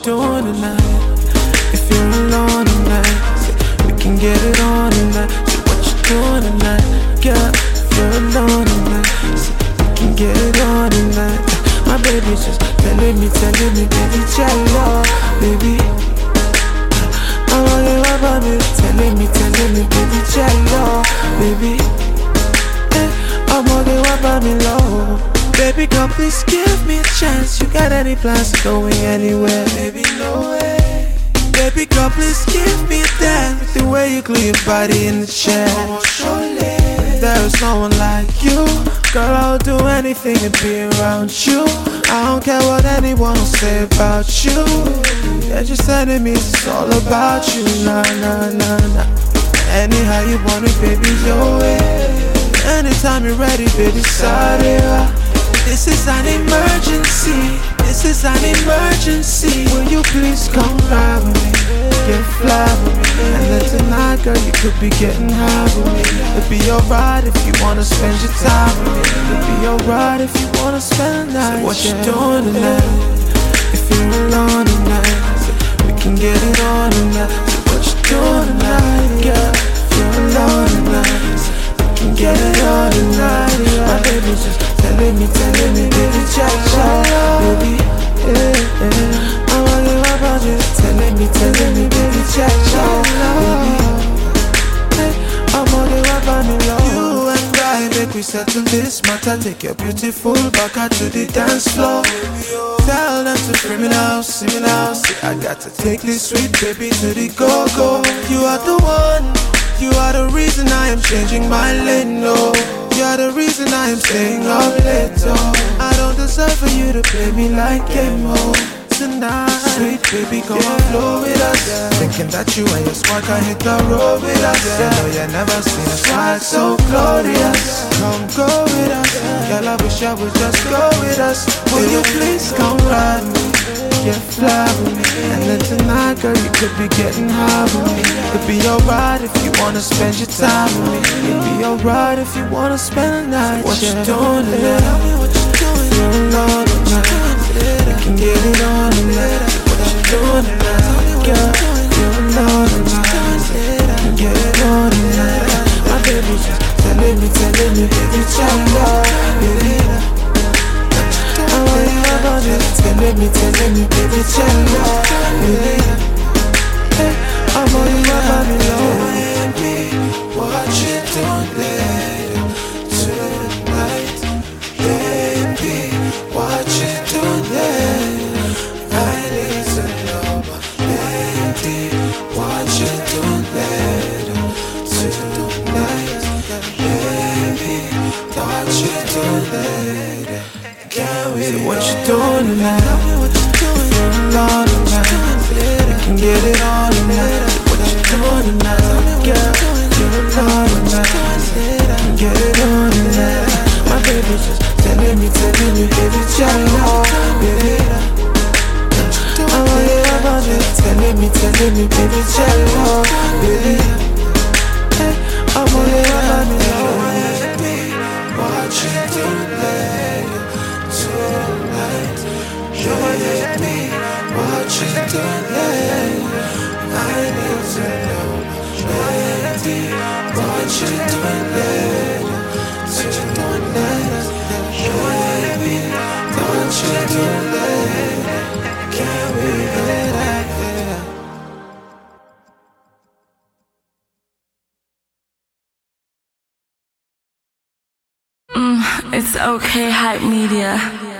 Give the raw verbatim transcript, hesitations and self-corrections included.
doing tonight? If you're alone tonight, say we can get it on tonight. Say what you doing tonight, girl? If you're alone tonight, say we can get it on tonight. My baby's just telling me, telling me, baby, jello, baby. I want you about me, telling me, telling me, baby, jello, baby. Hey, I'm on you about me low. Baby, come please give me a chance. You got any plans of going anywhere? Baby, no way. Baby, come please give me a dance. With the way you glue your body in the chair. There is no one like you. Girl, I'll do anything to be around you. I don't care what anyone will say about you. They're just enemies, it's all about you. Nah, nah, nah, nah. Anyhow you want it, baby, your way. Anytime you're ready, baby, sorry. This is an emergency. This is an emergency. Will you please come ride with me? Get fly with me. And then tonight, girl, you could be getting high with me. It'd be alright if you wanna spend your time with me. It'd be alright if you wanna spend the night. So what you doing tonight? If you're alone tonight, so we can get it on tonight. So what you doing tonight, girl? If you're alone tonight, so we can get it on tonight. My baby's just telling me, telling me, baby, cha-cha, baby, yeah, yeah. I want you about you, telling me, telling me, baby, cha-cha, baby. Hey, I'm on you about me, love. You and I, make we settle this matter. Take your beautiful back out to the dance floor. Tell them to free me now, see me now. See, I got to take this sweet baby to the go-go. You are the one, you are the reason I am changing my lane, no. You're the reason I am staying up late, oh. I don't deserve for you to play me like Emo tonight. Sweet baby, come yeah. and flow with us, yeah. Thinking that you and your squad can hit the road with us, yeah. You know you never seen a slide so glorious. Come go with us, yeah. Girl, I wish I would just go with us. Will you please come ride me? Get fly with me. And then tonight, girl, you could be getting high with me. It'd be alright if you wanna spend your time with me. It'd be alright if you wanna spend the night. What yeah. you doing tonight? Tell me what you doing. You're alone tonight. We can get it on tonight. What you doing tonight, girl? You're alone tonight. We can get it on tonight. My baby's just telling me, telling me, baby, child, baby. I want you about it, telling me, telling me, baby, chill out, baby. Hey, I want you about me, Lord. Baby, what you doing later tonight? Baby, what you doing later? I need to know, baby, what you doing later tonight? Baby, what you doing later? So what you doing tonight? Tell me what you doing. You're alone tonight. We can get it on tonight. What you doing tonight, girl? You're alone tonight. We can get it on tonight. My baby's just telling me, telling me, baby, jello, baby. I want you about it, telling me, telling me, baby, jello, baby. Hey, I want you about me, baby. What you doing later tonight? You with me, what you doing later? I need to know, baby, what you doing later tonight? You with me, what you doing later? Can we get out there? Mm, it's okay, Hype Media.